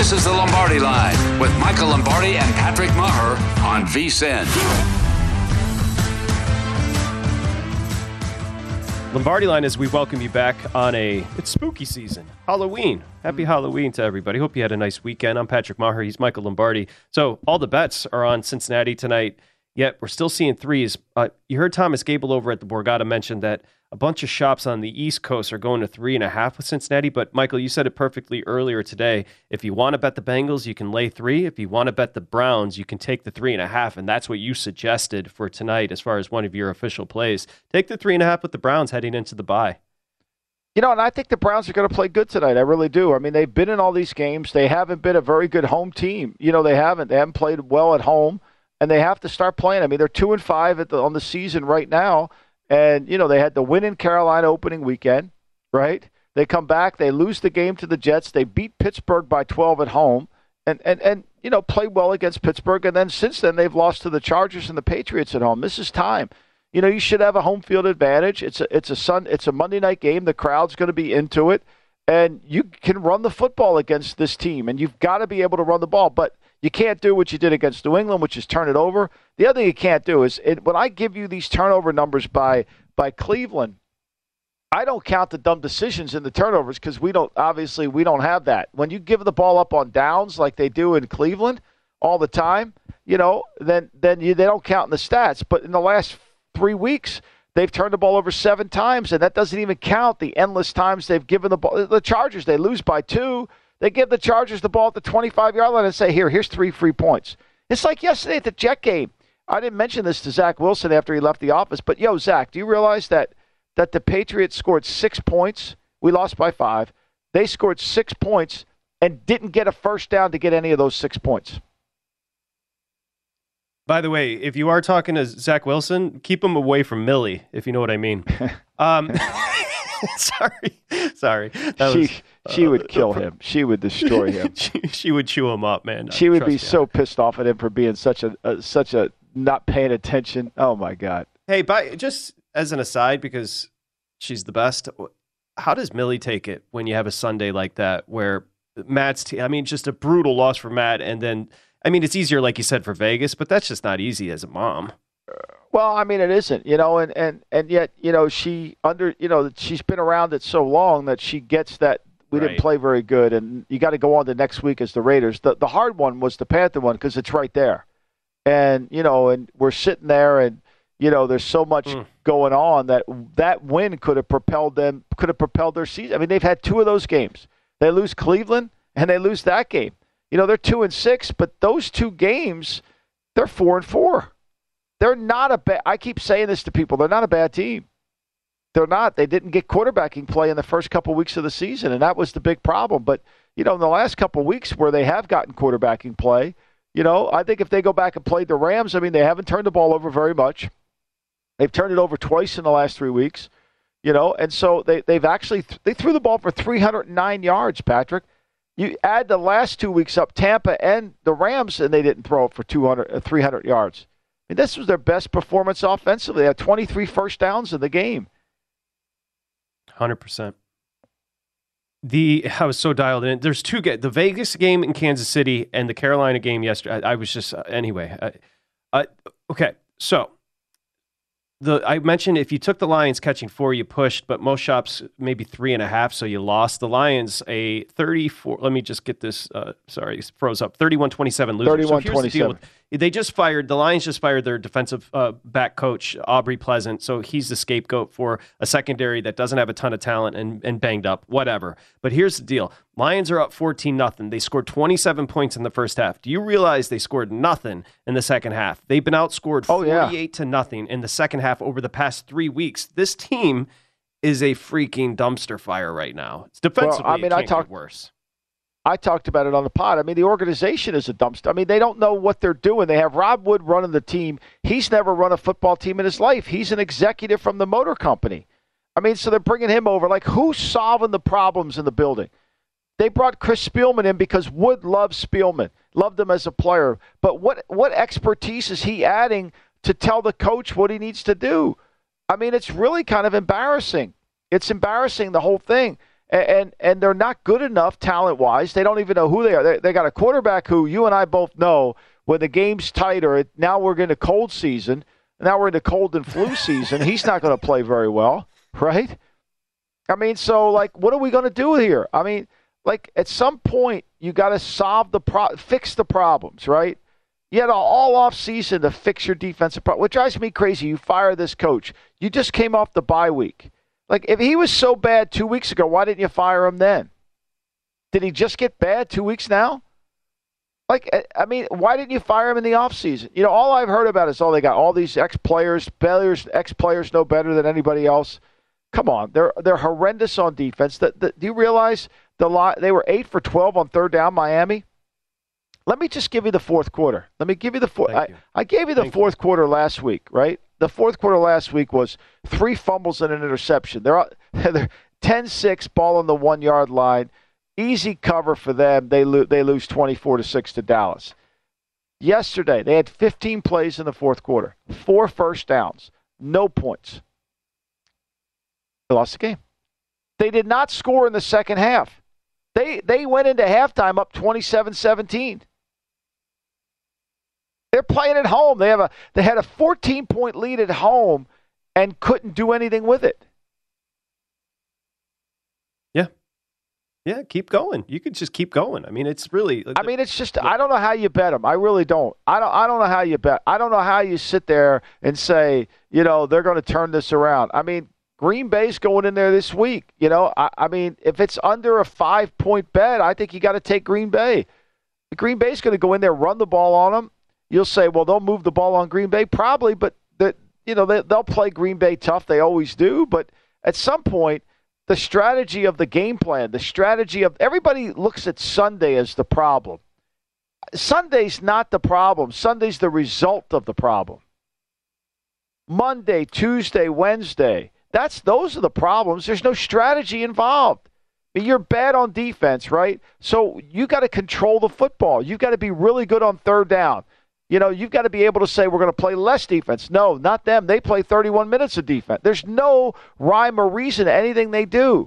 This is the Lombardi Line with Michael Lombardi and Patrick Maher on VSiN. Lombardi Line, as we welcome you back on it's spooky season, Halloween. Happy Halloween to everybody. Hope you had a nice weekend. I'm Patrick Maher. He's Michael Lombardi. So all the bets are on Cincinnati tonight, yet we're still seeing threes. You heard Thomas Gable over at the Borgata mention that a bunch of shops on the East Coast are going to 3.5 with Cincinnati. But, Michael, you said it perfectly earlier today. If you want to bet the Bengals, you can lay 3. If you want to bet the Browns, you can take the 3.5. And that's what you suggested for tonight as far as one of your official plays. Take the 3.5 with the Browns heading into the bye. You know, and I think the Browns are going to play good tonight. I really do. I mean, they've been in all these games. They haven't been a very good home team. You know, they haven't. They haven't played well at home, and they have to start playing. I mean, they're 2-5 on the season right now. And, you know, they had the win in Carolina opening weekend, right? They come back. They lose the game to the Jets. They beat Pittsburgh by 12 at home and you know, played well against Pittsburgh. And then since then, they've lost to the Chargers and the Patriots at home. This is time. You know, you should have a home field advantage. It's a Monday night game. The crowd's going to be into it. And you can run the football against this team. And you've got to be able to run the ball. But you can't do what you did against New England, which is turn it over. The other thing you can't do is when I give you these turnover numbers by Cleveland, I don't count the dumb decisions in the turnovers because we don't have that. When you give the ball up on downs like they do in Cleveland all the time, you know, then they don't count in the stats. But in the last 3 weeks, they've turned the ball over 7 times, and that doesn't even count the endless times they've given the ball. The Chargers, they lose by 2. They give the Chargers the ball at the 25-yard line and say, here's 3 free points. It's like yesterday at the Jet game. I didn't mention this to Zach Wilson after he left the office, but, Zach, do you realize that the Patriots scored 6 points? We lost by 5. They scored 6 points and didn't get a first down to get any of those 6 points. By the way, if you are talking to Zach Wilson, keep him away from Millie, if you know what I mean. Sorry. She would kill him. She would destroy him. She would chew him up, man. She would be so pissed off at him for being such a not paying attention. Oh my God. Hey, just as an aside, because she's the best. How does Millie take it when you have a Sunday like that where Matt's just a brutal loss for Matt, and then it's easier, like you said, for Vegas, but that's just not easy as a mom. Well, it isn't, and yet, she's been around it so long that she gets that we didn't play very good, and you got to go on to next week as the Raiders. The hard one was the Panther one because it's right there, and and we're sitting there, and there's so much going on that win could have propelled their season. They've had 2 of those games. They lose Cleveland and they lose that game. They're 2-6, but those 2 games, they're 4-4. They're not a bad. I keep saying this to people. They're not a bad team. They're not. They didn't get quarterbacking play in the first couple weeks of the season, and that was the big problem. But in the last couple weeks where they have gotten quarterbacking play, I think if they go back and play the Rams, they haven't turned the ball over very much. They've turned it over twice in the last 3 weeks, and so they threw the ball for 309 yards, Patrick. You add the last 2 weeks up, Tampa and the Rams, and they didn't throw it for 300 yards. This was their best performance offensively. They had 23 first downs in the game. 100%. I was so dialed in. There's 2 games. The Vegas game in Kansas City and the Carolina game yesterday. I was just, anyway. Okay, so I mentioned if you took the Lions catching 4, you pushed, but most shops maybe 3.5, so you lost. The Lions a 34. Let me just get this. Sorry, it froze up. 31-27 loser. 31-27. The Lions just fired their defensive back coach, Aubrey Pleasant, so he's the scapegoat for a secondary that doesn't have a ton of talent and banged up, whatever. But here's the deal. Lions are up 14-0. They scored 27 points in the first half. Do you realize they scored nothing in the second half? They've been outscored 48-0 in the second half over the past 3 weeks. This team is a freaking dumpster fire right now. It's defensively, it can't get worse. I talked about it on the pod. The organization is a dumpster. They don't know what they're doing. They have Rob Wood running the team. He's never run a football team in his life. He's an executive from the motor company. So they're bringing him over. Like, who's solving the problems in the building? They brought Chris Spielman in because Wood loves Spielman, loved him as a player. But what expertise is he adding to tell the coach what he needs to do? It's really kind of embarrassing. It's embarrassing, the whole thing. And they're not good enough talent-wise. They don't even know who they are. They got a quarterback who you and I both know when the game's tighter, now we're in the cold season, now we're in the cold and flu season, he's not going to play very well, right? I mean, so, like, what are we going to do here? I mean, like, at some point, you got to fix the problems, right? You had all off season to fix your defensive problem. What drives me crazy, you fire this coach. You just came off the bye week. Like, if he was so bad 2 weeks ago, why didn't you fire him then? Did he just get bad 2 weeks now? Like, I mean, why didn't you fire him in the offseason? You know, all I've heard about is, they got all these ex-players know better than anybody else. Come on, they're horrendous on defense. Do you realize they were 8 for 12 on third down, Miami? Let me just give you the fourth quarter. Let me give you the fourth. I gave you the fourth quarter last week, right? The fourth quarter last week was 3 fumbles and an interception. They're 10-6, ball on the 1-yard line. Easy cover for them. They lose 24-6 to Dallas. Yesterday, they had 15 plays in the fourth quarter, 4 first downs, no points. They lost the game. They did not score in the second half. They went into halftime up 27-17. They're playing at home. They had a 14-point lead at home and couldn't do anything with it. Yeah, keep going. You could just keep going. I mean, it's really. It's just. I don't know how you bet them. I really don't. I don't know how you bet. I don't know how you sit there and say, they're going to turn this around. I mean, Green Bay's going in there this week. I mean, if it's under a 5-point bet, I think you got to take Green Bay. Green Bay's going to go in there, run the ball on them. You'll say, well, they'll move the ball on Green Bay, probably, but they'll play Green Bay tough. They always do. But at some point, the strategy of the game plan, the strategy of everybody looks at Sunday as the problem. Sunday's not the problem. Sunday's the result of the problem. Monday, Tuesday, Wednesday, those are the problems. There's no strategy involved. I mean, you're bad on defense, right? So you got to control the football. You've got to be really good on third down. You've got to be able to say we're going to play less defense. No, not them. They play 31 minutes of defense. There's no rhyme or reason to anything they do.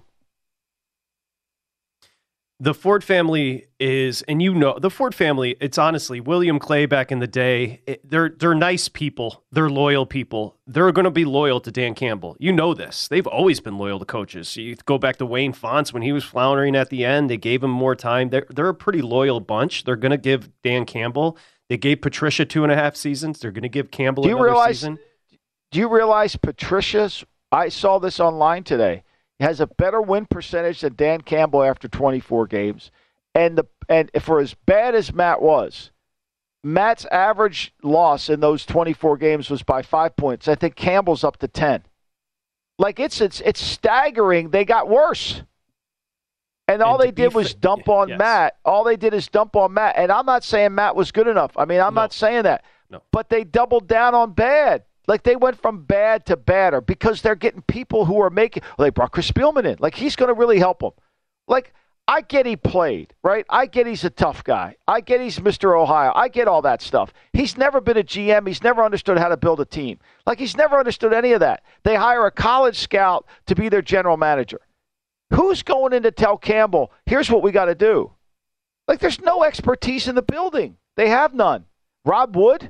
The Ford family is, and the Ford family, it's honestly, William Clay back in the day, they're nice people. They're loyal people. They're going to be loyal to Dan Campbell. You know this. They've always been loyal to coaches. You go back to Wayne Fontes when he was floundering at the end. They gave him more time. They're a pretty loyal bunch. They're going to give Dan Campbell. They gave Patricia 2.5 seasons. They're going to give Campbell another season. Do you realize Patricia's, I saw this online today, has a better win percentage than Dan Campbell after 24 games. And for as bad as Matt was, Matt's average loss in those 24 games was by 5 points. I think Campbell's up to 10. Like, it's staggering. They got worse. And all they did was dump on Matt. All they did is dump on Matt. And I'm not saying Matt was good enough. I mean, I'm not saying that. No. But they doubled down on bad. Like, they went from bad to badder because they're getting people who are making – they brought Chris Spielman in. Like, he's going to really help them. Like, I get he played, right? I get he's a tough guy. I get he's Mr. Ohio. I get all that stuff. He's never been a GM. He's never understood how to build a team. Like, he's never understood any of that. They hire a college scout to be their general manager. Who's going in to tell Campbell, here's what we got to do? Like, there's no expertise in the building. They have none. Rod Wood?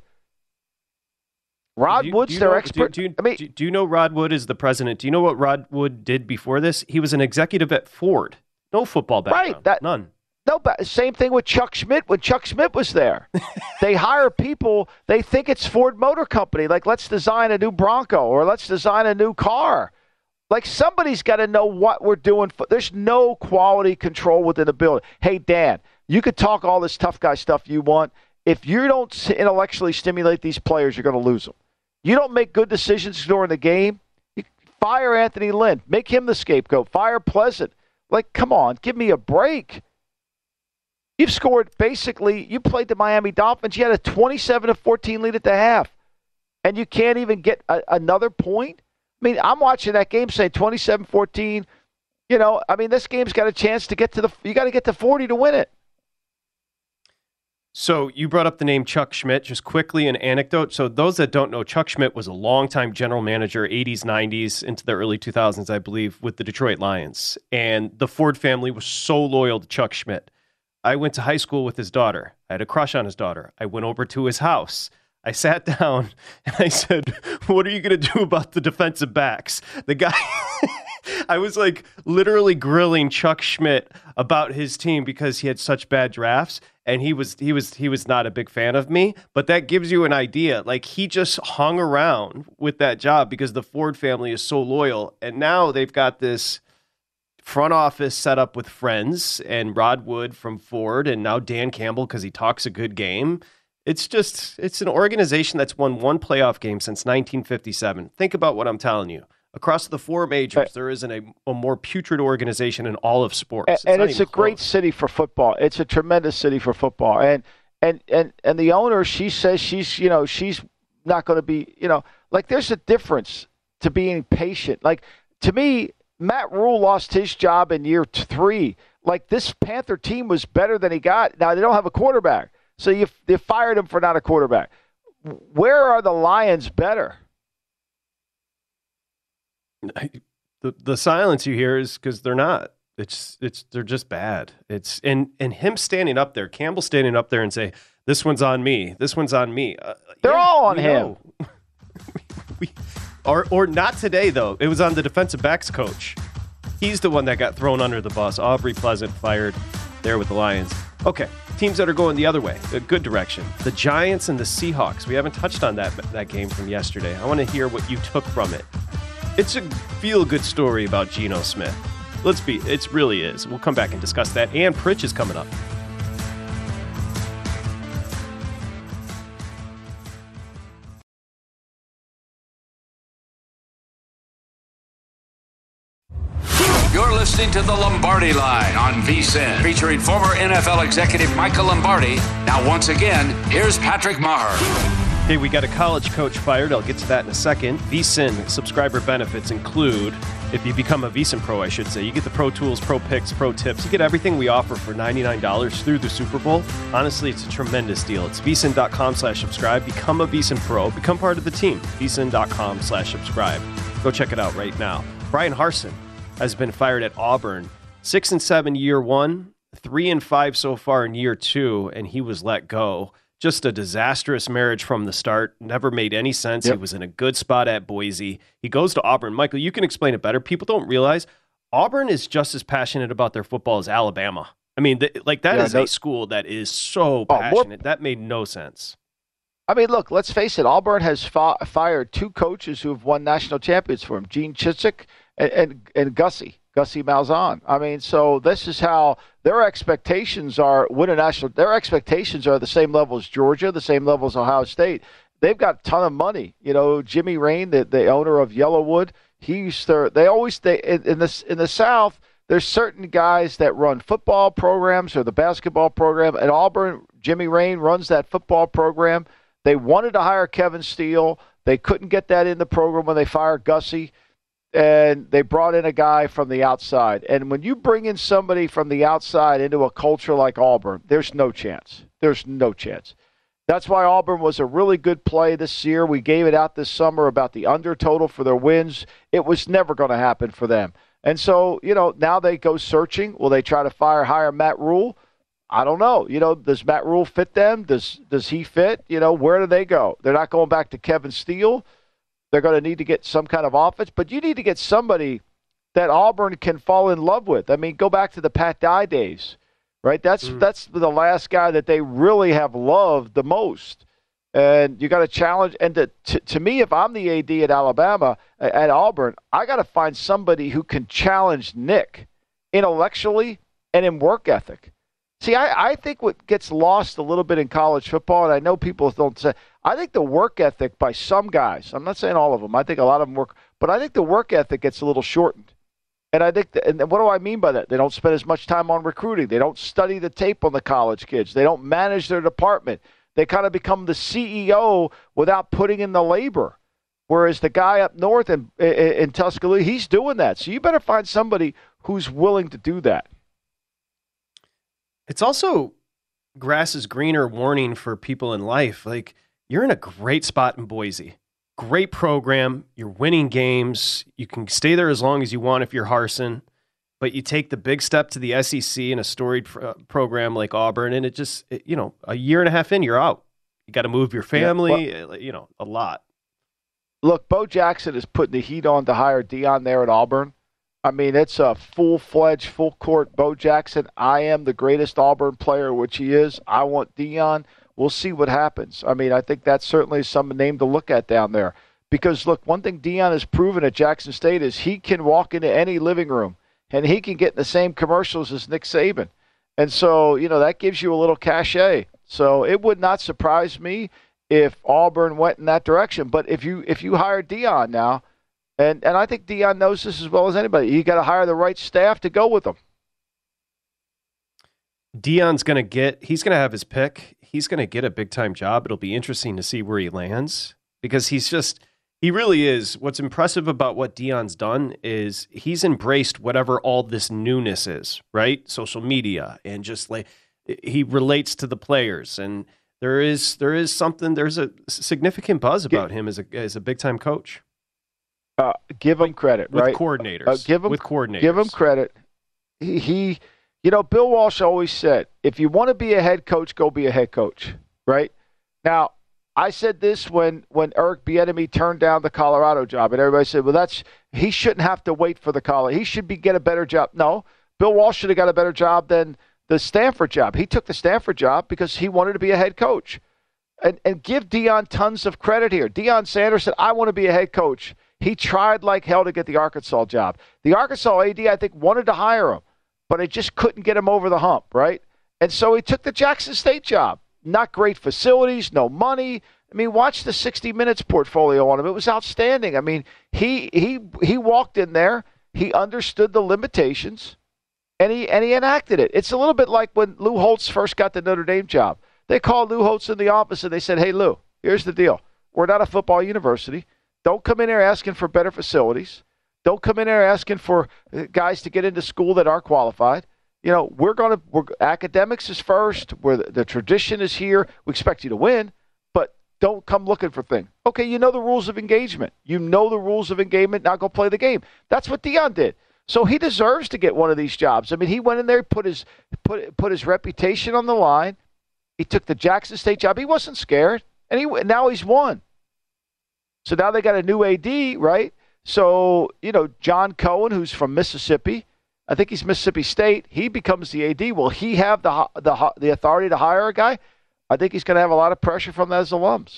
Wood's their expert. Do you know Rod Wood is the president? Do you know what Rod Wood did before this? He was an executive at Ford. No football background. Right. None. No, same thing with Chuck Schmidt when Chuck Schmidt was there. They hire people, they think it's Ford Motor Company. Like, let's design a new Bronco or let's design a new car. Like, somebody's got to know what we're doing. There's no quality control within the building. Hey, Dan, you could talk all this tough guy stuff you want. If you don't intellectually stimulate these players, you're going to lose them. You don't make good decisions during the game, you fire Anthony Lynn. Make him the scapegoat. Fire Pleasant. Like, come on, give me a break. You've scored basically, you played the Miami Dolphins. You had a 27-14 lead at the half, and you can't even get another point? I mean, I'm watching that game saying 27-14. This game's got a chance to get to you got to get to 40 to win it. So you brought up the name Chuck Schmidt. Just quickly, an anecdote. So those that don't know, Chuck Schmidt was a longtime general manager, 80s, 90s, into the early 2000s, I believe, with the Detroit Lions. And the Ford family was so loyal to Chuck Schmidt. I went to high school with his daughter. I had a crush on his daughter. I went over to his house. I sat down and I said, "What are you going to do about the defensive backs?" The guy... I was like literally grilling Chuck Schmidt about his team because he had such bad drafts, and he was not a big fan of me. But that gives you an idea. Like, he just hung around with that job because the Ford family is so loyal, and now they've got this front office set up with friends and Rod Wood from Ford, and now Dan Campbell because he talks a good game. It's an organization that's won one playoff game since 1957. Think about what I'm telling you. Across the four majors, there isn't a more putrid organization in all of sports. And it's a great city for football. It's a tremendous city for football. And the owner, she says she's not going to be, like, there's a difference to being patient. Like, to me, Matt Rule lost his job in year 3. Like, this Panther team was better than he got. Now, they don't have a quarterback. So they fired him for not a quarterback. Where are the Lions better? The silence you hear is because they're not. They're just bad. It's and him standing up there, Campbell standing up there and say, "This one's on me. This one's on me." They're all on him. Or not today though. It was on the defensive backs coach. He's the one that got thrown under the bus. Aubrey Pleasant fired there with the Lions. Okay, teams that are going the other way, a good direction. The Giants and the Seahawks. We haven't touched on that game from yesterday. I want to hear what you took from it. It's a feel-good story about Geno Smith. It really is. We'll come back and discuss that. And Pritch is coming up. You're listening to the Lombardi Line on VSiN, featuring former NFL executive Michael Lombardi. Now, once again, here's Patrick Maher. Okay, we got a college coach fired. I'll get to that in a second. VSiN subscriber benefits include, if you become a VSiN Pro, I should say, you get the Pro Tools, Pro Picks, Pro Tips. You get everything we offer for $99 through the Super Bowl. Honestly, it's a tremendous deal. It's VSiN.com/subscribe. Become a VSiN Pro. Become part of the team. VSiN.com/subscribe. Go check it out right now. Brian Harsin has been fired at Auburn. 6-7 year 1, 3-5 so far in year 2, and he was let go. Just a disastrous marriage from the start. Never made any sense. Yep. He was in a good spot at Boise. He goes to Auburn. Michael, you can explain it better. People don't realize Auburn is just as passionate about their football as Alabama. I mean, a school that is so passionate. That made no sense. I mean, look, let's face it. Auburn has fired 2 coaches who have won national champions for him, Gene Chizik and Gussie Malzahn. I mean, so this is how their expectations are. Their expectations are the same level as Georgia, the same level as Ohio State. They've got a ton of money. Jimmy Rain, the owner of Yellowwood, in the South, there's certain guys that run football programs or the basketball program. At Auburn, Jimmy Rain runs that football program. They wanted to hire Kevin Steele. They couldn't get that in the program when they fired Gussie. And they brought in a guy from the outside. And when you bring in somebody from the outside into a culture like Auburn, there's no chance. There's no chance. That's why Auburn was a really good play this year. We gave it out this summer about the under total for their wins. It was never going to happen for them. And so, now they go searching. Will they try to hire Matt Rule? I don't know. Does Matt Rule fit them? Does he fit? Where do they go? They're not going back to Kevin Steele. They're going to need to get some kind of offense, but you need to get somebody that Auburn can fall in love with. I mean, go back to the Pat Dye days, right? That's the last guy that they really have loved the most. And you got to challenge. And to me, if I'm the AD at Alabama, at Auburn, I got to find somebody who can challenge Nick intellectually and in work ethic. See, I think what gets lost a little bit in college football, and I know people don't say, I think the work ethic by some guys, I'm not saying all of them, I think a lot of them work, but I think the work ethic gets a little shortened. And I think, and what do I mean by that? They don't spend as much time on recruiting. They don't study the tape on the college kids. They don't manage their department. They kind of become the CEO without putting in the labor. Whereas the guy up north in Tuscaloosa, he's doing that. So you better find somebody who's willing to do that. It's also grass is greener warning for people in life. Like, you're in a great spot in Boise. Great program. You're winning games. You can stay there as long as you want if you're Harsin, but you take the big step to the SEC in a storied program like Auburn, and a year and a half in, you're out. You got to move your family, a lot. Look, Bo Jackson is putting the heat on to hire Deion there at Auburn. I mean, it's a full-fledged, full-court Bo Jackson. I am the greatest Auburn player, which he is. I want Deion. We'll see what happens. I mean, I think that's certainly some name to look at down there. Because, look, one thing Deion has proven at Jackson State is he can walk into any living room, and he can get in the same commercials as Nick Saban. And so, that gives you a little cachet. So it would not surprise me if Auburn went in that direction. But if you hire Deion now, and I think Deion knows this as well as anybody, you got to hire the right staff to go with him. Deion's he's going to have his pick. He's going to get a big-time job. It'll be interesting to see where he lands because he really is. What's impressive about what Deion's done is he's embraced whatever all this newness is, right? Social media, and just like he relates to the players, and there's a significant buzz about him as a big-time coach. Give him credit, with right? Coordinators. With coordinators. Give him credit. He Bill Walsh always said, if you want to be a head coach, go be a head coach, right? Now, I said this when Eric Bieniemy turned down the Colorado job, and everybody said, well, he shouldn't have to wait for the Colorado. He should get a better job. No, Bill Walsh should have got a better job than the Stanford job. He took the Stanford job because he wanted to be a head coach. And give Deion tons of credit here. Deion Sanders said, I want to be a head coach. He tried like hell to get the Arkansas job. The Arkansas AD, I think, wanted to hire him, but it just couldn't get him over the hump, right? And so he took the Jackson State job. Not great facilities, no money. I mean, watch the 60 Minutes portfolio on him. It was outstanding. I mean, he walked in there. He understood the limitations, and he enacted it. It's a little bit like when Lou Holtz first got the Notre Dame job. They called Lou Holtz in the office, and they said, hey, Lou, here's the deal. We're not a football university. Don't come in here asking for better facilities. Don't come in here asking for guys to get into school that aren't qualified. Academics is first. The tradition is here. We expect you to win, but don't come looking for things. Okay, you know the rules of engagement. Now go play the game. That's what Deion did. So he deserves to get one of these jobs. I mean, he went in there, put his reputation on the line. He took the Jackson State job. He wasn't scared, and now he's won. So now they got a new AD, right? So, John Cohen, who's from Mississippi, I think he's Mississippi State, he becomes the AD. Will he have the authority to hire a guy? I think he's going to have a lot of pressure from those alums.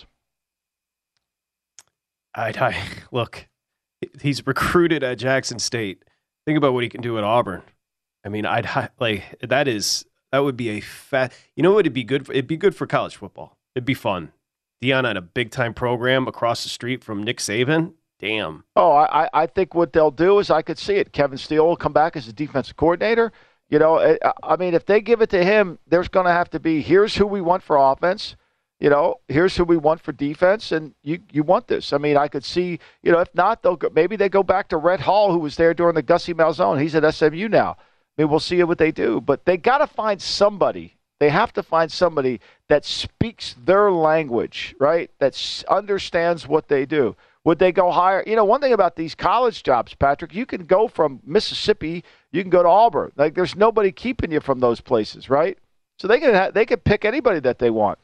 Look, he's recruited at Jackson State. Think about what he can do at Auburn. I mean, that would be it'd be good. It'd be good for college football. It'd be fun. Deion at a big-time program across the street from Nick Saban. Damn. Oh, I think what they'll do is I could see it. Kevin Steele will come back as a defensive coordinator. I mean, if they give it to him, there's going to have to be, here's who we want for offense. Here's who we want for defense, and you want this. I mean, I could see, if not, maybe they go back to Rhett Hall, who was there during the Gussie Malzahn. He's at SMU now. I mean, we'll see what they do. But they got to find somebody. They have to find somebody that speaks their language, right? That understands what they do. Would they go hire? One thing about these college jobs, Patrick, you can go from Mississippi, you can go to Auburn. Like, there's nobody keeping you from those places, right? So they can pick anybody that they want.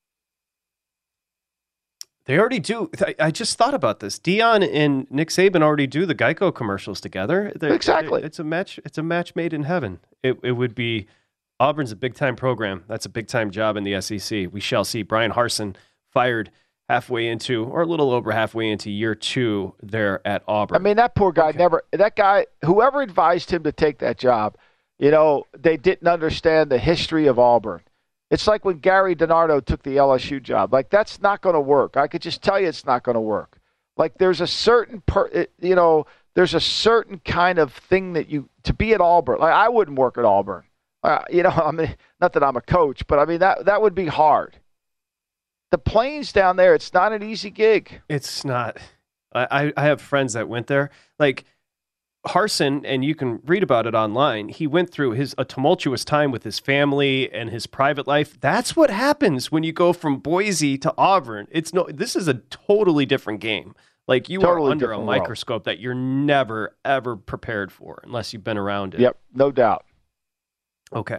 They already do. I just thought about this. Deion and Nick Saban already do the Geico commercials together. Exactly. It's a match. It's a match made in heaven. It would be. Auburn's a big-time program. That's a big-time job in the SEC. We shall see. Brian Harsin fired a little over halfway into year 2 there at Auburn. I mean, that poor guy whoever advised him to take that job, they didn't understand the history of Auburn. It's like when Gary DiNardo took the LSU job. Like, that's not going to work. I could just tell you it's not going to work. Like, there's a certain there's a certain kind of thing to be at Auburn. Like, I wouldn't work at Auburn. I mean, not that I'm a coach, but I mean, that would be hard. The Plains down there, it's not an easy gig. It's not. I have friends that went there. Like, Harsin, and you can read about it online, he went through a tumultuous time with his family and his private life. That's what happens when you go from Boise to Auburn. This is a totally different game. Like, you are under a microscope that you're never, ever prepared for unless you've been around it. Yep, no doubt. Okay.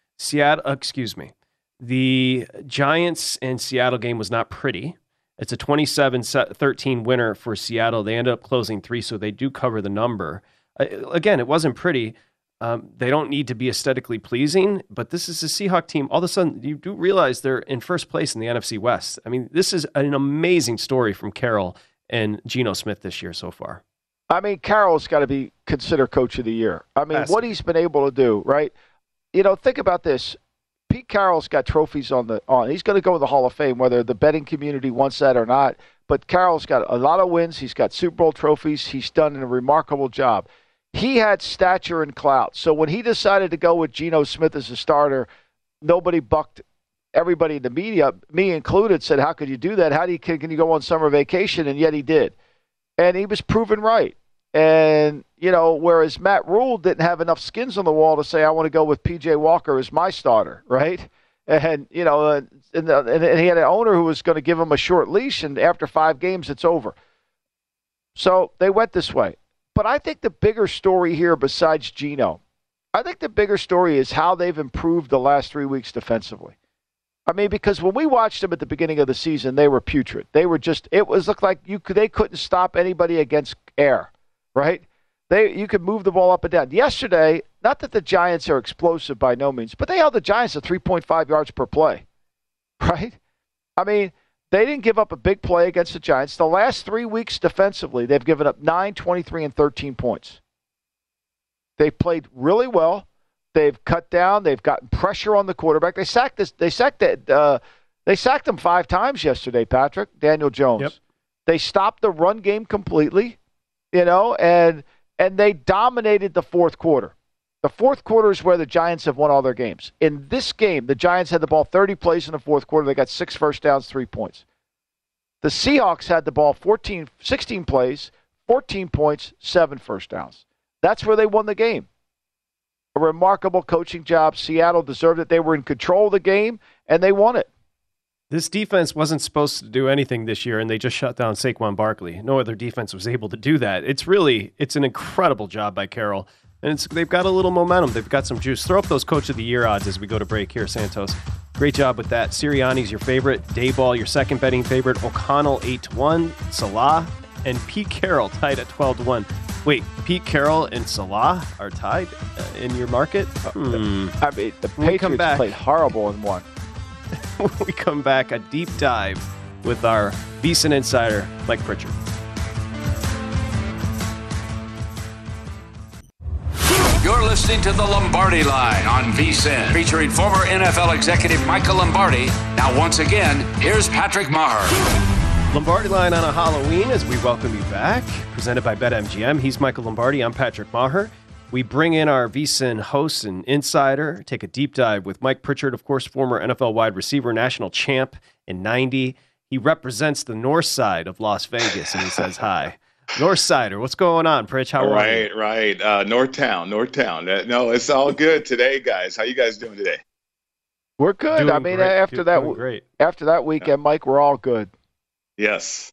The Giants and Seattle game was not pretty. It's a 27-13 winner for Seattle. They ended up closing 3, so they do cover the number. Again, it wasn't pretty. They don't need to be aesthetically pleasing, but this is a Seahawks team. All of a sudden, you do realize they're in first place in the NFC West. I mean, this is an amazing story from Carroll and Geno Smith this year so far. I mean, Carroll's got to be considered coach of the year. I mean, what he's been able to do, right? Think about this. Pete Carroll's got trophies on. He's going to go in the Hall of Fame, whether the betting community wants that or not. But Carroll's got a lot of wins. He's got Super Bowl trophies. He's done a remarkable job. He had stature and clout. So when he decided to go with Geno Smith as a starter, nobody bucked. Everybody in the media, me included, said, how could you do that? Can you go on summer vacation? And yet he did. And he was proven right. And, whereas Matt Rule didn't have enough skins on the wall to say, I want to go with P.J. Walker as my starter, right? And, he had an owner who was going to give him a short leash, and after 5 games, it's over. So they went this way. But I think the bigger story here, besides Geno, I think the bigger story is how they've improved the last 3 weeks defensively. I mean, because when we watched them at the beginning of the season, they were putrid. They were looked like they couldn't stop anybody against air, right? You could move the ball up and down. Yesterday, not that the Giants are explosive by no means, but they held the Giants to 3.5 yards per play, right? I mean, they didn't give up a big play against the Giants. The last 3 weeks defensively, they've given up 9, 23, and 13 points. They played really well. They've cut down. They've gotten pressure on the quarterback. They sacked him 5 times yesterday, Patrick, Daniel Jones. Yep. They stopped the run game completely, and they dominated the fourth quarter. The fourth quarter is where the Giants have won all their games. In this game, the Giants had the ball 30 plays in the fourth quarter. They got 6 first downs, 3 points. The Seahawks had the ball 16 plays, 14 points, 7 first downs. That's where they won the game. A remarkable coaching job. Seattle deserved it. They were in control of the game, and they won it. This defense wasn't supposed to do anything this year, and they just shut down Saquon Barkley. No other defense was able to do that. It's an incredible job by Carroll, and they've got a little momentum. They've got some juice. Throw up those Coach of the Year odds as we go to break here, Santos. Great job with that. Sirianni's your favorite. Dayball, your second betting favorite. O'Connell, 8-1. Salah and Pete Carroll tied at 12-1. Wait, Pete Carroll and Salah are tied in your market? I mean, the Patriots played horrible in one. When we come back, a deep dive with our VSiN insider, Mike Pritchard. You're listening to the Lombardi Line on VSiN, featuring former NFL executive Michael Lombardi. Now, once again, here's Patrick Maher. Lombardi Line on a Halloween as we welcome you back. Presented by BetMGM. He's Michael Lombardi. I'm Patrick Maher. We bring in our VSiN host and insider, take a deep dive with Mike Pritchard, of course, former NFL wide receiver, national champ in 90. He represents the north side of Las Vegas, and he says hi. North Sider, what's going on, Pritch? How are you? Right. Northtown. No, it's all good today, guys. How you guys doing today? We're good. Doing I mean, great. after that weekend, Mike, we're all good. Yes.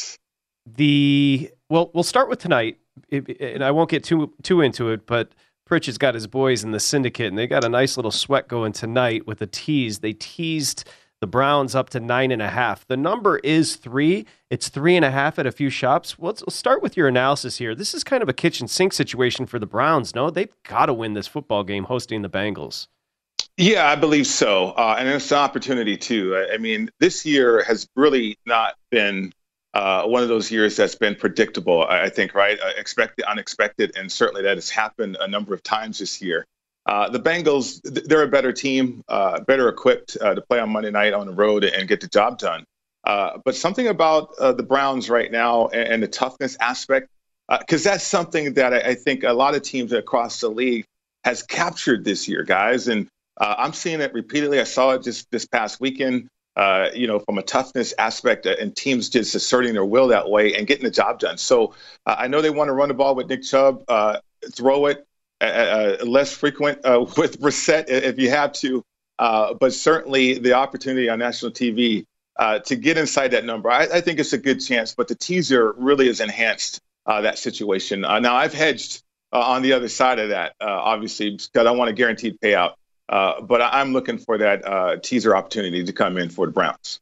We'll start with tonight, and I won't get too into it, but Pritch has got his boys in the syndicate, and they got a nice little sweat going tonight with a tease. They teased the Browns up to 9.5. The number is 3. It's 3.5 at a few shops. Let's start with your analysis here. This is kind of a kitchen sink situation for the Browns, no? They've got to win this football game hosting the Bengals. Yeah, I believe so. And it's an opportunity, too. I mean, this year has really not been one of those years that's been predictable, I think, right? Expected, unexpected, and certainly that has happened a number of times this year. The Bengals, they're a better team, better equipped to play on Monday night on the road and get the job done. But something about the Browns right now and the toughness aspect, because that's something that I think a lot of teams across the league has captured this year, guys. And I'm seeing it repeatedly. I saw it just this past weekend. from a toughness aspect and teams just asserting their will that way and getting the job done. So I know they want to run the ball with Nick Chubb, throw it less frequent with Brissett if you have to. But certainly the opportunity on national TV to get inside that number, I think it's a good chance. But the teaser really has enhanced that situation. Now, I've hedged on the other side of that, obviously, because I want a guaranteed payout. But I'm looking for that teaser opportunity to come in for the Browns.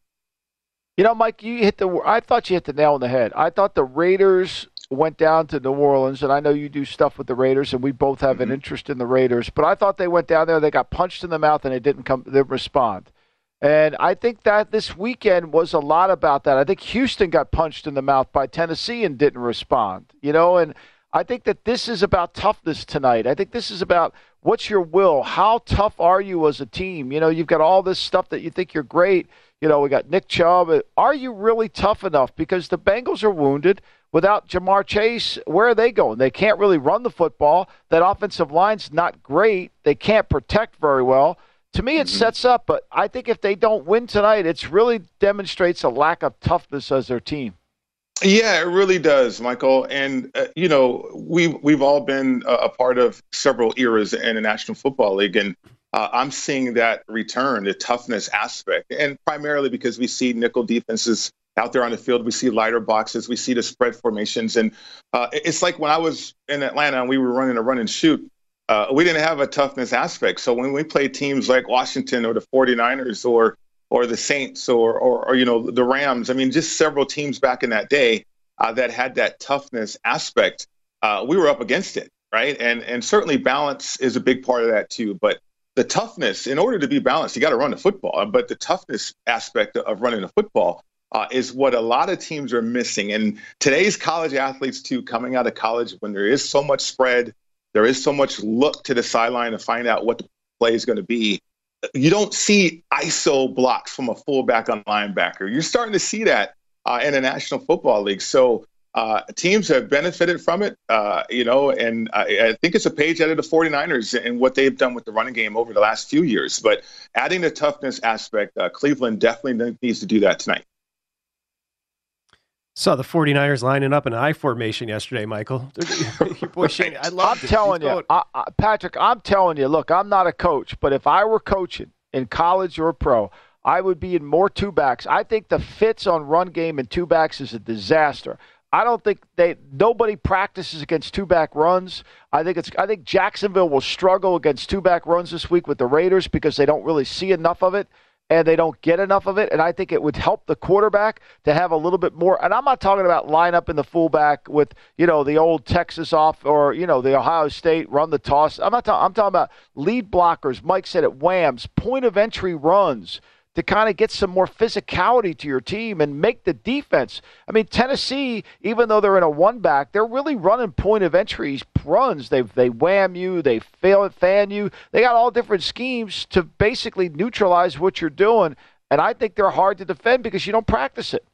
Mike, I thought you hit the nail on the head. I thought the Raiders went down to New Orleans, and I know you do stuff with the Raiders, and we both have an interest in the Raiders. But I thought they went down there, they got punched in the mouth, and they didn't respond. And I think that this weekend was a lot about that. I think Houston got punched in the mouth by Tennessee and didn't respond. And I think that this is about toughness tonight. I think this is about what's your will? How tough are you as a team? You've got all this stuff that you think you're great. We got Nick Chubb. Are you really tough enough? Because the Bengals are wounded. Without Jamar Chase, where are they going? They can't really run the football. That offensive line's not great. They can't protect very well. To me, it sets up, but I think if they don't win tonight, it really demonstrates a lack of toughness as their team. Yeah, it really does, Michael. And, we've all been a part of several eras in the National Football League, and I'm seeing that return, the toughness aspect, and primarily because we see nickel defenses out there on the field. We see lighter boxes. We see the spread formations. And it's like when I was in Atlanta and we were running a run and shoot, we didn't have a toughness aspect. So when we played teams like Washington or the 49ers or the Saints or the Rams, I mean, just several teams back in that day that had that toughness aspect, we were up against it, right? And certainly balance is a big part of that too. But the toughness, in order to be balanced, you got to run the football. But the toughness aspect of running the football is what a lot of teams are missing. And today's college athletes, too, coming out of college, when there is so much spread, there is so much look to the sideline to find out what the play is going to be. You don't see ISO blocks from a fullback on linebacker. You're starting to see that in the National Football League. So teams have benefited from it, and I think it's a page out of the 49ers and what they've done with the running game over the last few years. But adding the toughness aspect, Cleveland definitely needs to do that tonight. Saw the 49ers lining up in I formation yesterday, Michael. Your boy Shane, I love it. I'm telling you, Patrick, I'm telling you, look, I'm not a coach, but if I were coaching in college or pro, I would be in more two-backs. I think the fits on run game and two-backs is a disaster. I don't think nobody practices against two-back runs. I think Jacksonville will struggle against two-back runs this week with the Raiders because they don't really see enough of it. And they don't get enough of it, and I think it would help the quarterback to have a little bit more. And I'm not talking about line up in the fullback with, the old Texas off or, the Ohio State run the toss. I'm talking about lead blockers. Mike said it, whams, point of entry runs to kind of get some more physicality to your team and make the defense. I mean, Tennessee, even though they're in a one-back, they're really running point of entry runs. They wham you, they fan you. They got all different schemes to basically neutralize what you're doing, and I think they're hard to defend because you don't practice it.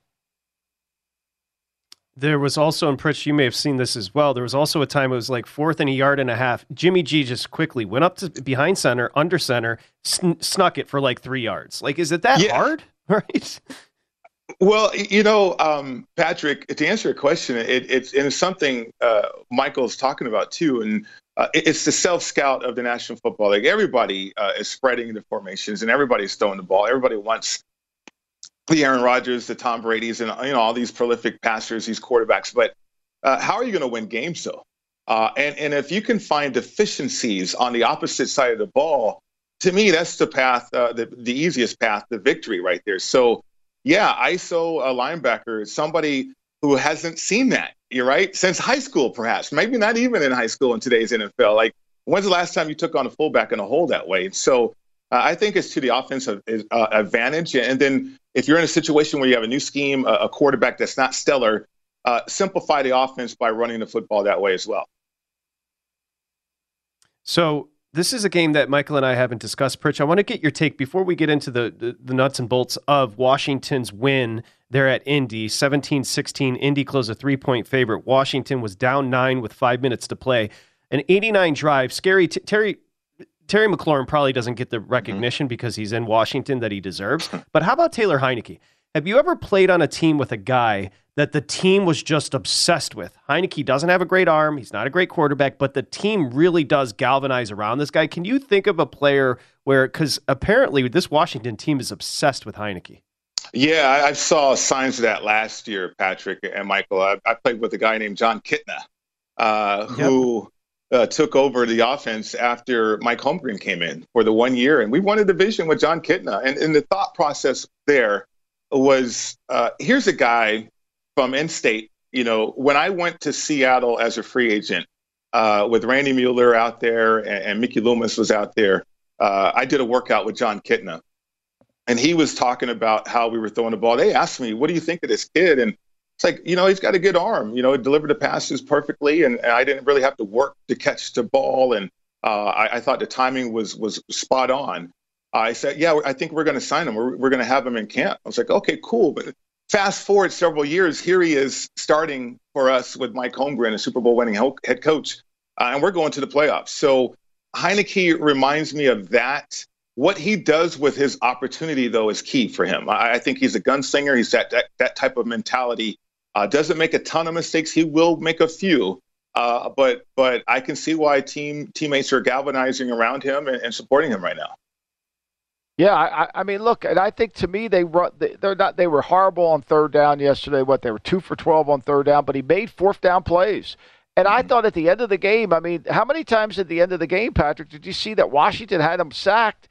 There was also, and Pritch, you may have seen this as well, there was also a time it was like 4th and a yard and a half. Jimmy G just quickly went up to behind center, under center, snuck it for like 3 yards. Like, is it that hard? Right? Well, Patrick, to answer your question, it's something Michael's talking about too, and it's the self-scout of the National Football League. Everybody is spreading the formations, and everybody's throwing the ball. Everybody wants the Aaron Rodgers, the Tom Brady's, and all these prolific passers, these quarterbacks. But how are you going to win games, though? And if you can find deficiencies on the opposite side of the ball, to me, that's the path, the easiest path to victory right there. So, yeah, ISO linebacker is somebody who hasn't seen that. You're right, since high school, perhaps. Maybe not even in high school in today's NFL. Like, when's the last time you took on a fullback in a hole that way? So I think it's to the offensive advantage. And then if you're in a situation where you have a new scheme, a quarterback that's not stellar, simplify the offense by running the football that way as well. So this is a game that Michael and I haven't discussed, Pritch. I want to get your take before we get into the nuts and bolts of Washington's win there at Indy, 17-16. Indy closed a 3-point favorite. Washington was down 9 with 5 minutes to play. An 89 drive. Scary. Terry, Terry McLaurin probably doesn't get the recognition because he's in Washington that he deserves. But how about Taylor Heinicke? Have you ever played on a team with a guy that the team was just obsessed with? Heinicke doesn't have a great arm. He's not a great quarterback, but the team really does galvanize around this guy. Can you think of a player where, because apparently this Washington team is obsessed with Heinicke? Yeah, I saw signs of that last year, Patrick and Michael. I played with a guy named Jon Kitna, who took over the offense after Mike Holmgren came in for the 1 year. And we won a division with Jon Kitna. And the thought process there was, here's a guy from in-state. You know, when I went to Seattle as a free agent with Randy Mueller out there and Mickey Loomis was out there, I did a workout with Jon Kitna. And he was talking about how we were throwing the ball. They asked me, what do you think of this kid? And it's like, you know, he's got a good arm. You know, he delivered the passes perfectly, and I didn't really have to work to catch the ball. And I thought the timing was spot on. I said, yeah, I think we're going to sign him. We're going to have him in camp. I was like, okay, cool. But fast forward several years, here he is starting for us with Mike Holmgren, a Super Bowl winning head coach, and we're going to the playoffs. So Heinicke reminds me of that. What he does with his opportunity, though, is key for him. I think he's a gunslinger. He's that type of mentality. Doesn't make a ton of mistakes. He will make a few, but I can see why teammates are galvanizing around him and supporting him right now. Yeah, I mean, look, and I think to me they were horrible on third down yesterday. They were 2 for 12 on third down, but he made fourth down plays. And I thought at the end of the game, I mean, how many times at the end of the game, Patrick, did you see that Washington had him sacked?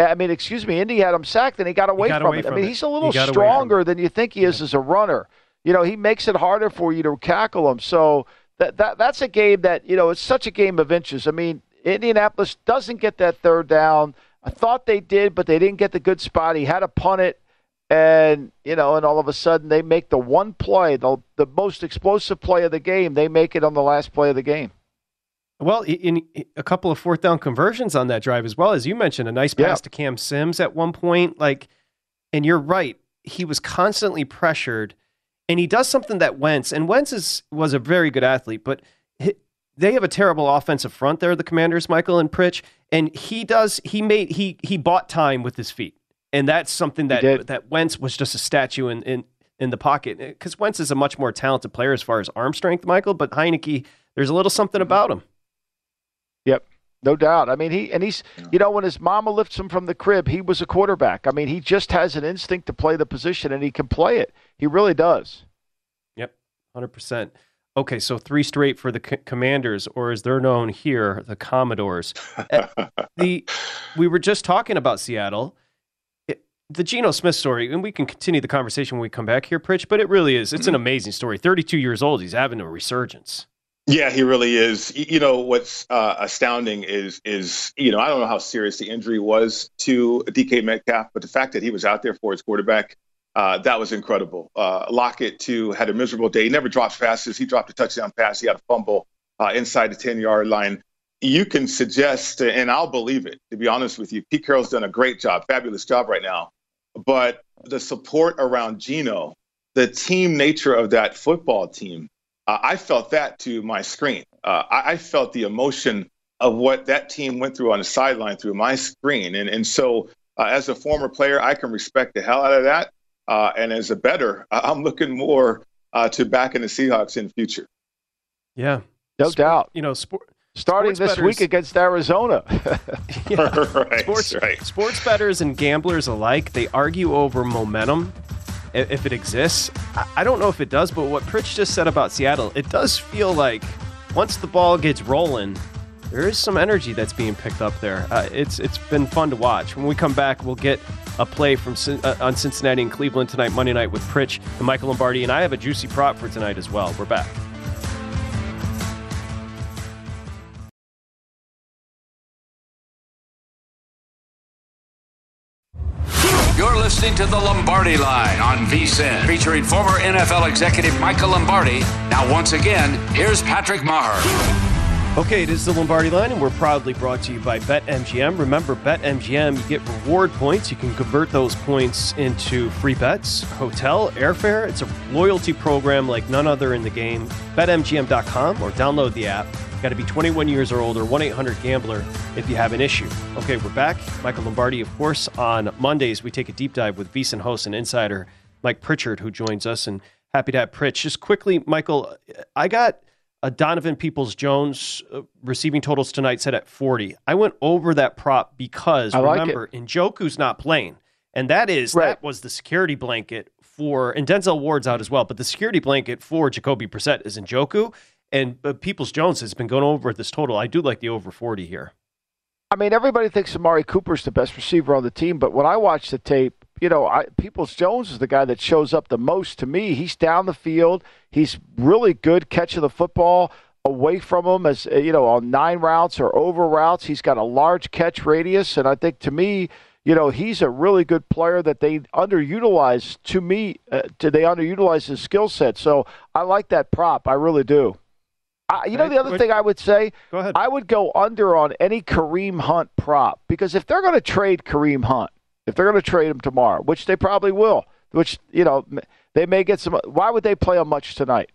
Indy had him sacked, and he got away from it. I mean, he's a little stronger than you think he is as a runner. You know, he makes it harder for you to tackle him. So that's a game that, you know, it's such a game of inches. I mean, Indianapolis doesn't get that third down. I thought they did, but they didn't get the good spot. He had to punt it, and, you know, and all of a sudden they make the one play, the most explosive play of the game. They make it on the last play of the game. Well, in a couple of fourth down conversions on that drive as well, as you mentioned, a nice pass to Cam Sims at one point. And you're right, he was constantly pressured, and he does something that Wentz was a very good athlete, but they have a terrible offensive front there, the Commanders, Michael and Pritch, and he bought time with his feet, and that's something that Wentz was just a statue in the pocket, because Wentz is a much more talented player as far as arm strength, Michael, but Heinicke, there's a little something about him. Yep, no doubt. I mean, he's you know, when his mama lifts him from the crib, he was a quarterback. I mean, he just has an instinct to play the position, and he can play it. He really does. Yep, 100%. Okay, so 3 straight for the Commanders, or as they're known here, the Commodores. We were just talking about Seattle. The Geno Smith story, and we can continue the conversation when we come back here, Pritch, but it's an amazing story. 32 years old, he's having a resurgence. Yeah, he really is. You know, what's astounding is, you know, I don't know how serious the injury was to DK Metcalf, but the fact that he was out there for his quarterback, that was incredible. Lockett, too, had a miserable day. He never drops passes. He dropped a touchdown pass. He had a fumble inside the 10-yard line. You can suggest, and I'll believe it, to be honest with you, Pete Carroll's done a great job, fabulous job right now. But the support around Geno, the team nature of that football team, I felt that to my screen. I felt the emotion of what that team went through on the sideline through my screen. And so as a former player, I can respect the hell out of that. And as a bettor, I'm looking more to backing the Seahawks in the future. Yeah. No doubt. You know, starting this week against Arizona. Sports bettors and gamblers alike, they argue over momentum. If it exists, I don't know if it does, but what Pritch just said about Seattle, it does feel like once the ball gets rolling, there is some energy that's being picked up there. It's been fun to watch. When we come back, we'll get a play from on Cincinnati and Cleveland tonight, Monday night with Pritch and Michael Lombardi, and I have a juicy prop for tonight as well. We're back. You're listening to The Lombardi Line on VSiN, featuring former NFL executive Michael Lombardi. Now, once again, here's Patrick Maher. Okay, it is The Lombardi Line, and we're proudly brought to you by BetMGM. Remember, BetMGM, you get reward points. You can convert those points into free bets, hotel, airfare. It's a loyalty program like none other in the game. BetMGM.com or download the app. Got to be 21 years or older, 1-800-GAMBLER if you have an issue. Okay, we're back. Michael Lombardi, of course. On Mondays, we take a deep dive with VSiN host and insider Mike Pritchard, who joins us, and happy to have Pritch. Just quickly, Michael, I got a Donovan Peoples-Jones receiving totals tonight set at 40. I went over that prop because, remember, Njoku's not playing. And that was the security blanket for, and Denzel Ward's out as well, but the security blanket for Jacoby Brissett is Njoku. And Peoples-Jones has been going over this total. I do like the over 40 here. I mean, everybody thinks Amari Cooper's the best receiver on the team, but when I watch the tape, Peoples-Jones is the guy that shows up the most to me. He's down the field. He's really good catching the football away from him, as on 9 routes or over routes. He's got a large catch radius, and I think to me, he's a really good player that they underutilize. To me, they underutilize his skill set. So I like that prop. I really do. The other thing I would say, go ahead. I would go under on any Kareem Hunt prop, because if they're going to trade Kareem Hunt, if they're going to trade him tomorrow, which they probably will, which, they may get some, why would they play him much tonight?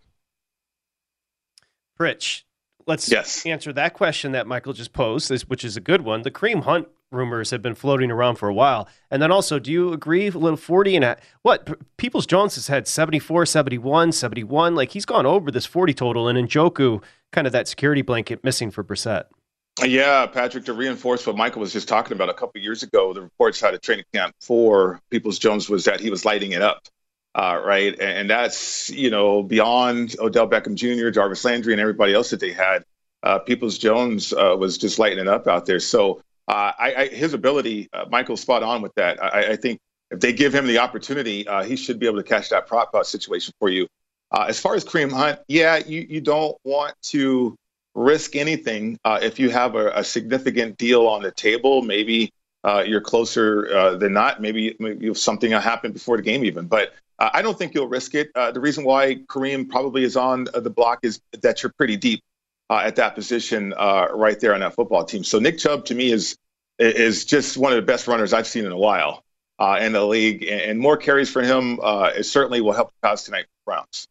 Rich, let's answer that question that Michael just posed, which is a good one. The Kareem Hunt rumors have been floating around for a while. And then also, do you agree a little 40 and Peoples-Jones has had 74, 71, 71. Like, he's gone over this 40 total, and Njoku, kind of that security blanket missing for Brissett. Yeah, Patrick, to reinforce what Michael was just talking about a couple of years ago, the reports out of training camp for Peoples-Jones was that he was lighting it up. Right. And that's, beyond Odell Beckham Jr., Jarvis Landry, and everybody else that they had. Peoples-Jones was just lighting it up out there. So his ability, Michael's spot on with that. I think if they give him the opportunity, he should be able to catch that prop situation for you. As far as Kareem Hunt, you don't want to risk anything if you have a significant deal on the table. Maybe you're closer than not. Maybe something happened before the game even. But I don't think you'll risk it. The reason why Kareem probably is on the block is that you're pretty deep at that position right there on that football team. So Nick Chubb, to me, is just one of the best runners I've seen in a while in the league. And more carries for him it certainly will help the cause tonight for the Browns.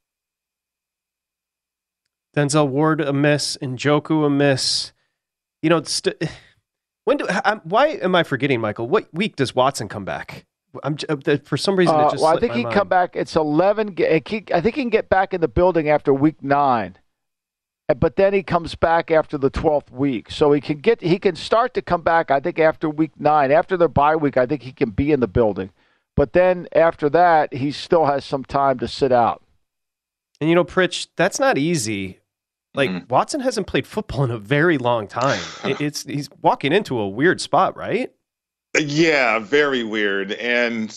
Denzel Ward a miss, Njoku a miss. Why am I forgetting, Michael? What week does Watson come back? For some reason, it just I think he come back. It's 11. I think he can get back in the building after week 9, but then he comes back after the 12th week. So he can start to come back. I think after week 9, after their bye week, I think he can be in the building. But then after that, he still has some time to sit out. And Pritch, that's not easy. Like, Watson hasn't played football in a very long time. He's walking into a weird spot, right? Yeah, very weird. And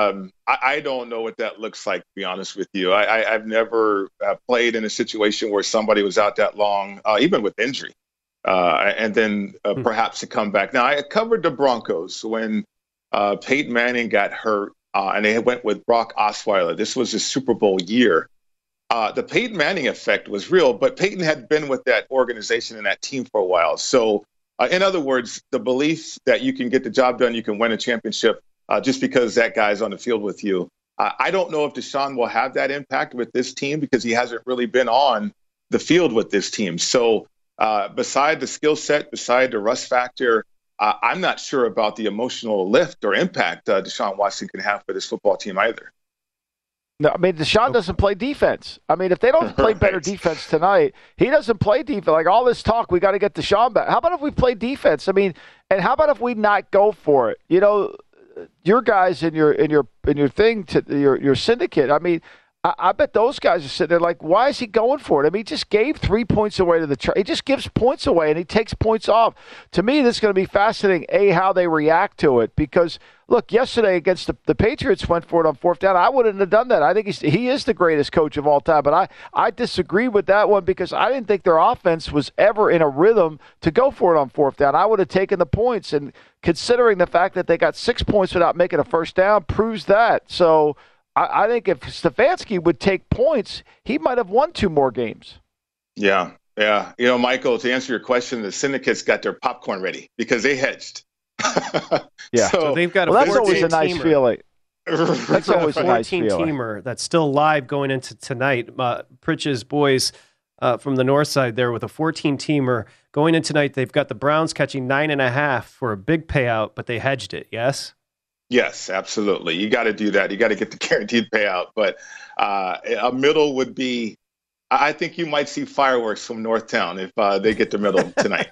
I don't know what that looks like, to be honest with you. I've never played in a situation where somebody was out that long, even with injury, and then perhaps to come back. Now, I covered the Broncos when Peyton Manning got hurt, and they went with Brock Osweiler. This was his Super Bowl year. The Peyton Manning effect was real, but Peyton had been with that organization and that team for a while. So, in other words, the belief that you can get the job done, you can win a championship just because that guy's on the field with you. I don't know if Deshaun will have that impact with this team because he hasn't really been on the field with this team. So beside the skill set, beside the rust factor, I'm not sure about the emotional lift or impact Deshaun Watson can have for this football team either. No, I mean, Deshaun doesn't play defense. I mean, if they don't play better defense tonight, he doesn't play defense. Like, all this talk, we got to get Deshaun back. How about if we play defense? I mean, and how about if we not go for it? Your guys in your thing, your syndicate, I mean, I bet those guys are sitting there like, why is he going for it? I mean, he just gave 3 points away to the he just gives points away, and he takes points off. To me, this is going to be fascinating, how they react to it. Because, look, yesterday against the Patriots went for it on 4th down. I wouldn't have done that. I think he is the greatest coach of all time. But I disagree with that one because I didn't think their offense was ever in a rhythm to go for it on 4th down. I would have taken the points. And considering the fact that they got 6 points without making a first down proves that. So I think if Stefanski would take points, he might have won 2 more games. Yeah. Michael, to answer your question, the syndicates got their popcorn ready because they hedged. Yeah. So they've got that's always a nice feeling. That's always a nice feeling. 14-teamer that's still live going into tonight. Pritch's boys from the north side there with a 14-teamer. Going in tonight, they've got the Browns catching 9.5 for a big payout, but they hedged it, yes? Yes, absolutely. You got to do that. You got to get the guaranteed payout. But a middle would be, I think you might see fireworks from Northtown if they get the middle tonight.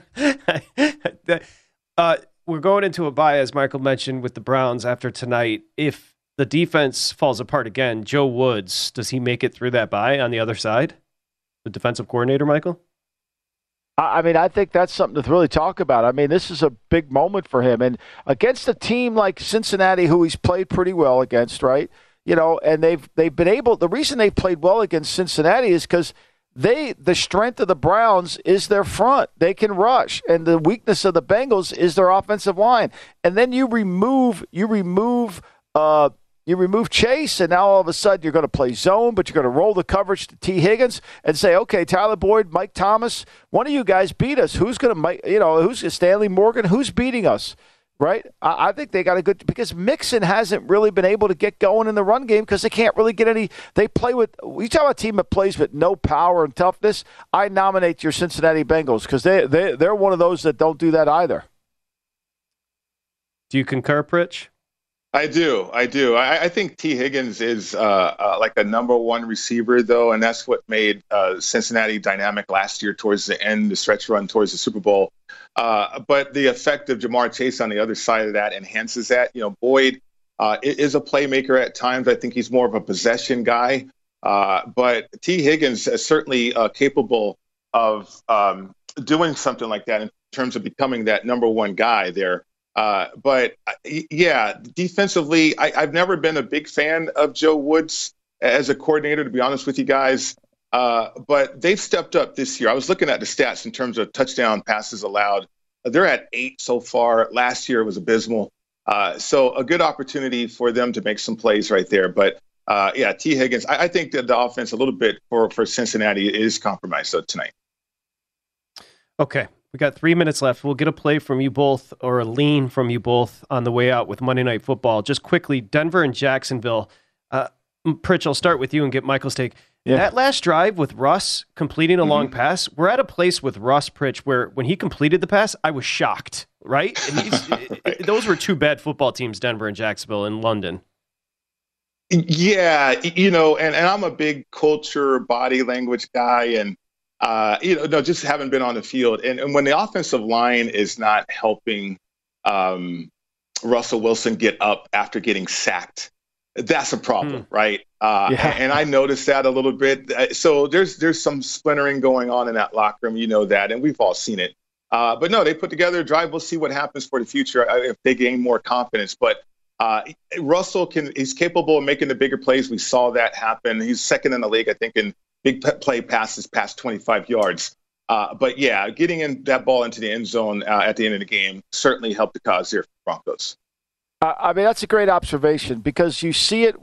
We're going into a bye, as Michael mentioned, with the Browns after tonight. If the defense falls apart again, Joe Woods, does he make it through that bye on the other side? The defensive coordinator, Michael? I mean, I think that's something to really talk about. I mean, this is a big moment for him. And against a team like Cincinnati, who he's played pretty well against, right? You know, and they've been able – the reason they played well against Cincinnati is because the strength of the Browns is their front. They can rush. And the weakness of the Bengals is their offensive line. And then you remove Chase, and now all of a sudden you're going to play zone, but you're going to roll the coverage to T. Higgins and say, okay, Tyler Boyd, Mike Thomas, one of you guys beat us. Who's going to, who's Stanley Morgan? Who's beating us, right? I think they got a good – because Mixon hasn't really been able to get going in the run game because they can't really get any – they play with – you talk about a team that plays with no power and toughness, I nominate your Cincinnati Bengals because they're one of those that don't do that either. Do you concur, Pritch? I do. I think T. Higgins is like a number one receiver, though, and that's what made Cincinnati dynamic last year towards the end, the stretch run towards the Super Bowl. But the effect of Jamar Chase on the other side of that enhances that. You know, Boyd is a playmaker at times. I think he's more of a possession guy. But T. Higgins is certainly capable of doing something like that in terms of becoming that number one guy there. But yeah, defensively, I've never been a big fan of Joe Woods as a coordinator, to be honest with you guys. But they've stepped up this year. I was looking at the stats in terms of touchdown passes allowed. They're at 8 so far. Last year was abysmal. So a good opportunity for them to make some plays right there. But yeah, T. Higgins, I think that the offense a little bit for Cincinnati is compromised tonight. Okay. We got 3 minutes left. We'll get a play from you both or a lean from you both on the way out with Monday Night Football. Just quickly, Denver and Jacksonville. Pritch, I'll start with you and get Michael's take. Yeah. That last drive with Russ completing a long pass, we're at a place with Russ, Pritch, where when he completed the pass, I was shocked, right? Right. Those were two bad football teams, Denver and Jacksonville in London. Yeah, and I'm a big culture, body language guy, and just haven't been on the field. And when the offensive line is not helping Russell Wilson get up after getting sacked, that's a problem, right? And I noticed that a little bit. So there's some splintering going on in that locker room, you know that, and we've all seen it. But no, they put together a drive. We'll see what happens for the future if they gain more confidence. But Russell he's capable of making the bigger plays. We saw that happen. He's second in the league, I think, in big play passes past 25 yards. But yeah, getting in that ball into the end zone at the end of the game certainly helped the cause here for the Broncos. I mean, that's a great observation because you see it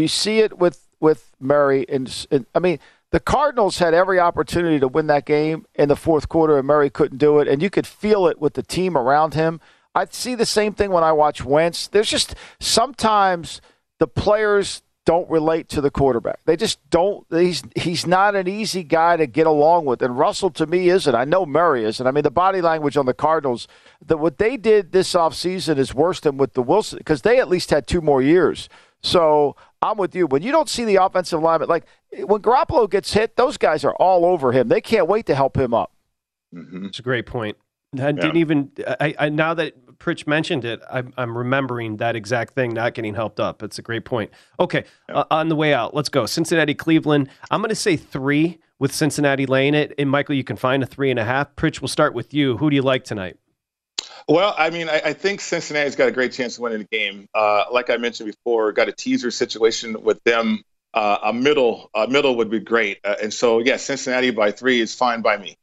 with Murray. And I mean, the Cardinals had every opportunity to win that game in the fourth quarter, and Murray couldn't do it. And you could feel it with the team around him. I see the same thing when I watch Wentz. There's just sometimes the players don't relate to the quarterback. They just don't. He's not an easy guy to get along with. And Russell, to me, isn't. I know Murray isn't. I mean, the body language on the Cardinals, what they did this offseason is worse than with the Wilson, because they at least had 2 more years. So I'm with you. When you don't see the offensive lineman, like when Garoppolo gets hit, those guys are all over him. They can't wait to help him up. It's a great point. I didn't even. I now that Pritch mentioned it, I'm remembering that exact thing, not getting helped up. It's a great point. Okay, on the way out, let's go. Cincinnati, Cleveland. I'm going to say 3 with Cincinnati laying it. And Michael, you can find a 3.5. Pritch, we'll start with you. Who do you like tonight? Well, I mean, I think Cincinnati's got a great chance of winning the game. Like I mentioned before, got a teaser situation with them. A middle would be great. And so, yeah, Cincinnati by 3 is fine by me.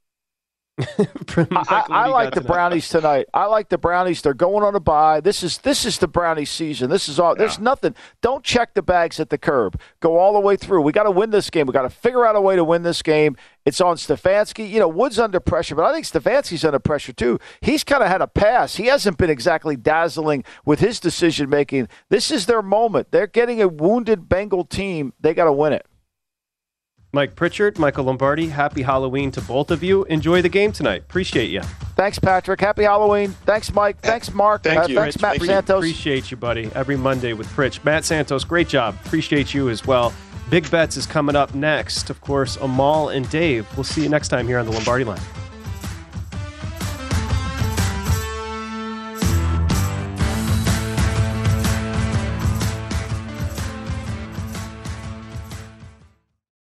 I like the Brownies tonight. I like the Brownies. They're going on a bye. This is the Brownies season. This is all. There's nothing. Don't check the bags at the curb. Go all the way through. We got to win this game. We got to figure out a way to win this game. It's on Stefanski. You know, Wood's under pressure, but I think Stefanski's under pressure too. He's kind of had a pass. He hasn't been exactly dazzling with his decision making. This is their moment. They're getting a wounded Bengal team. They got to win it. Mike Pritchard, Michael Lombardi, happy Halloween to both of you. Enjoy the game tonight. Appreciate you. Thanks, Patrick. Happy Halloween. Thanks, Mike. Thanks, Mark. Thank you. Thanks, Matt Santos. Appreciate you, buddy. Every Monday with Pritch. Matt Santos, great job. Appreciate you as well. Big Bets is coming up next. Of course, Amal and Dave. We'll see you next time here on the Lombardi Line.